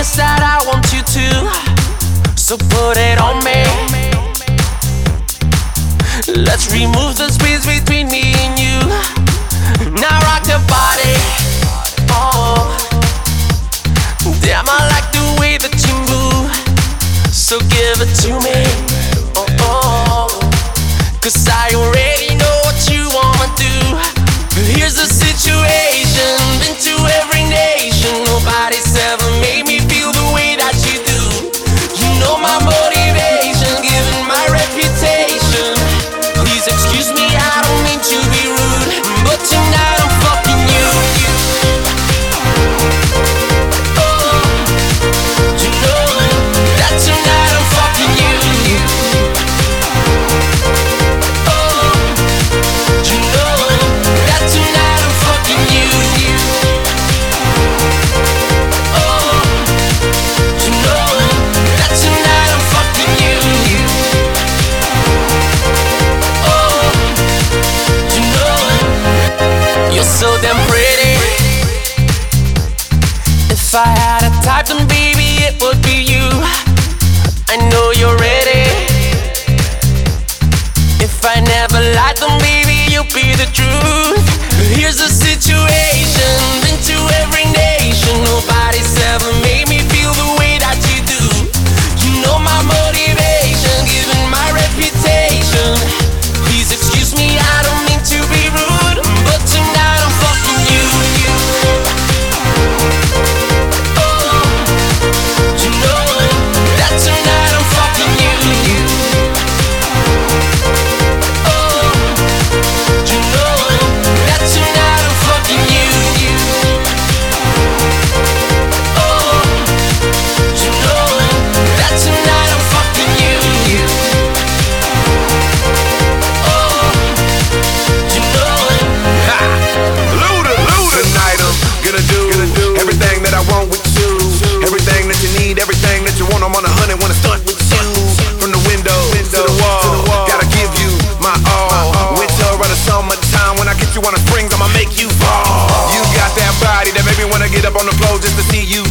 yes that I want you to. So put it on me. Let's remove the space between me and you. Now rock your body. Oh, damn, I like the way that you move. So give it to me. Oh, oh, 'cause I already know what you wanna do. Here's the situation, been to every nation. Nobody's ever made me feel the way that you do. You know my motivation, given my reputation. Please excuse me, I don't mean to be rude, but tonight I'm fucking you. Oh, you know that tonight I'm fucking you. Oh, you know that tonight I'm fucking you. Oh, you know that tonight I'm fucking you. Oh, you know you're so damn pretty. If I had a type, then baby it would be you. I know you're ready. If I never lied, then baby you'll be the truth. Here's the situation, been to every nation. Nobody's ever made me feel the way that you do. You know my motivation, given my reputation. Please excuse me, I don't mean to be rude, but tonight I'm fucking you. Oh, you know that tonight I'm fucking you. Oh, you know that tonight I'm fucking you. Oh, you know that tonight I'm fucking you. Oh, you know. Luda. Tonight I'm gonna do everything that I want with you. Everything that you need, everything that you want. I'm on 100, wanna start with you. From the window to the wall, gotta give you my all. Winter or the summertime, when I get you on the springs, I'ma make you fall. You got that body that make me wanna get up on the floor just to see you